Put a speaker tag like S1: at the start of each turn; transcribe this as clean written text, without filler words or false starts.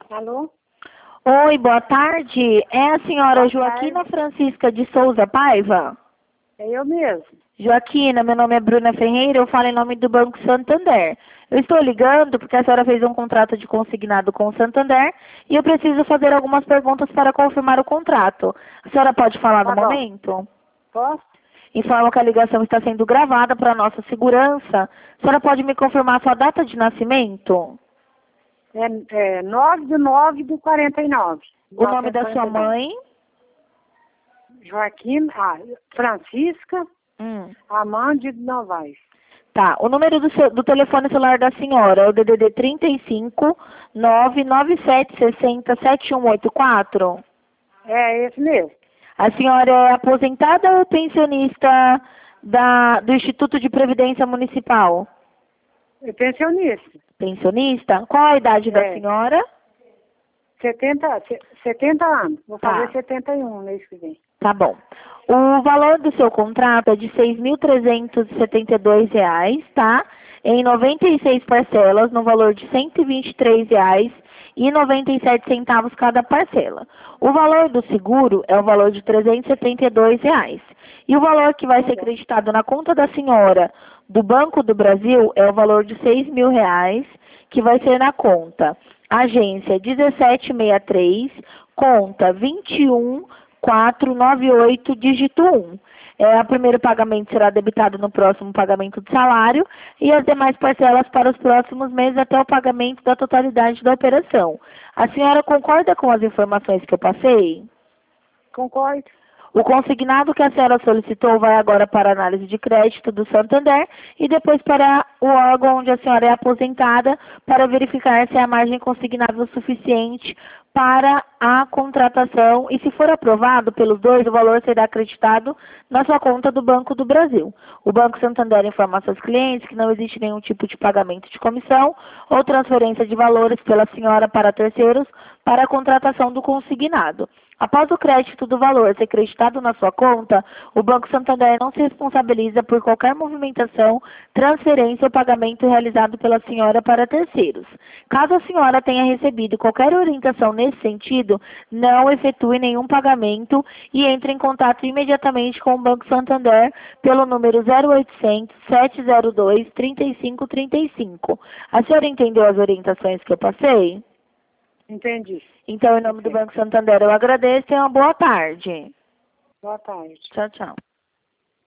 S1: Alô?
S2: Oi, boa tarde. É a senhora
S1: Boa
S2: Joaquina
S1: tarde.
S2: Francisca de Souza Paiva?
S1: É eu mesmo.
S2: Joaquina, meu nome é Bruna Ferreira, eu falo em nome do Banco Santander. Eu estou ligando porque a senhora fez um contrato de consignado com o Santander e eu preciso fazer algumas perguntas para confirmar o contrato. A senhora pode falar no
S1: Tá bom.
S2: momento?
S1: Posso?
S2: Informo que a ligação está sendo gravada para nossa segurança. A senhora pode me confirmar a sua data de nascimento?
S1: É 9/9/49.
S2: O nome da sua mãe?
S1: Joaquim, Francisca
S2: Hum.
S1: Amande de Novaes.
S2: Tá, o número do telefone celular da senhora é o DDD 35 99760 7184.
S1: É esse mesmo.
S2: A senhora é aposentada ou pensionista do Instituto de Previdência Municipal?
S1: É pensionista.
S2: Pensionista? Qual a idade da
S1: É.
S2: senhora?
S1: 70 anos. Vou
S2: Tá.
S1: fazer 71 mês que vem.
S2: Tá bom. O valor do seu contrato é de R$ 6.372, tá? Em 96 parcelas, no valor de R$ 123,97 cada parcela. O valor do seguro é o valor de R$ 372. E o valor que vai ser creditado na conta da senhora do Banco do Brasil é o valor de R$ 6.000, que vai ser na conta agência 1763, conta 21498, dígito 1. O primeiro pagamento será debitado no próximo pagamento de salário e as demais parcelas para os próximos meses até o pagamento da totalidade da operação. A senhora concorda com as informações que eu passei?
S1: Concordo.
S2: O consignado que a senhora solicitou vai agora para a análise de crédito do Santander e depois para o órgão onde a senhora é aposentada para verificar se a margem consignável suficiente para a contratação e, se for aprovado pelos dois, o valor será acreditado na sua conta do Banco do Brasil. O Banco Santander informa a seus clientes que não existe nenhum tipo de pagamento de comissão ou transferência de valores pela senhora para terceiros para a contratação do consignado. Após o crédito do valor ser creditado na sua conta, o Banco Santander não se responsabiliza por qualquer movimentação, transferência ou pagamento realizado pela senhora para terceiros. Caso a senhora tenha recebido qualquer orientação nesse sentido, não efetue nenhum pagamento e entre em contato imediatamente com o Banco Santander pelo número 0800 702 3535. A senhora entendeu as orientações que eu passei?
S1: Entendi.
S2: Então, em nome do Banco Santander, eu agradeço e uma boa tarde.
S1: Boa tarde.
S2: Tchau, tchau.